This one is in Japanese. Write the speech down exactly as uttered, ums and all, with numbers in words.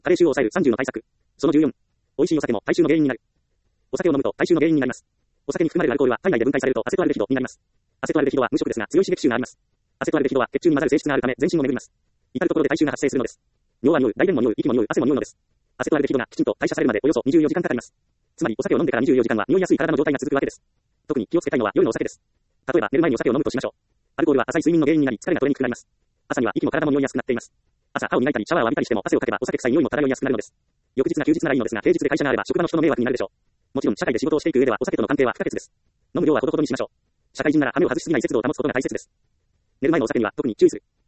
加齢臭を抑えるさんじゅうの対策。そのじゅうよん。美味しいお酒も体臭の原因になる。お酒を飲むと体臭の原因になります。お酒に含まれるアルコールは体内で分解されるとアセトアルデヒドになります。アセトアルデヒドは無色ですが強い刺激臭があります。アセトアルデヒドは血中に混ざる性質があるため全身を巡ります。至るところで体臭が発生するのです。尿は匂う、大便も匂う、息も匂う、汗も匂うのです。アセトアルデヒドがきちんと代謝されるまでおよそにじゅうよじかんかかります。つまりお酒を飲んでからにじゅうよじかんは匂いやすい体の状態が続くわけです。特に気をつけたいのは夜のお酒です。例えば寝る前にお酒を飲むとしましょう。アルコールは浅い睡眠の原因になり疲れが取れにくくなります。朝には息も体も匂いやすくなっています。朝歯を磨いたりシャワーを浴びたりしても汗をかけばお酒臭い匂いも漂いやすくなるのです。翌日が休日ならいいのですが平日で会社があれば職場の人の迷惑になるでしょう。もちろん社会で仕事をしていく上ではお酒との関係は不可欠です。飲む量はほどほどにしましょう。社会人なら羽目を外しすぎない節度を保つことが大切です。寝る前のお酒には特に注意する。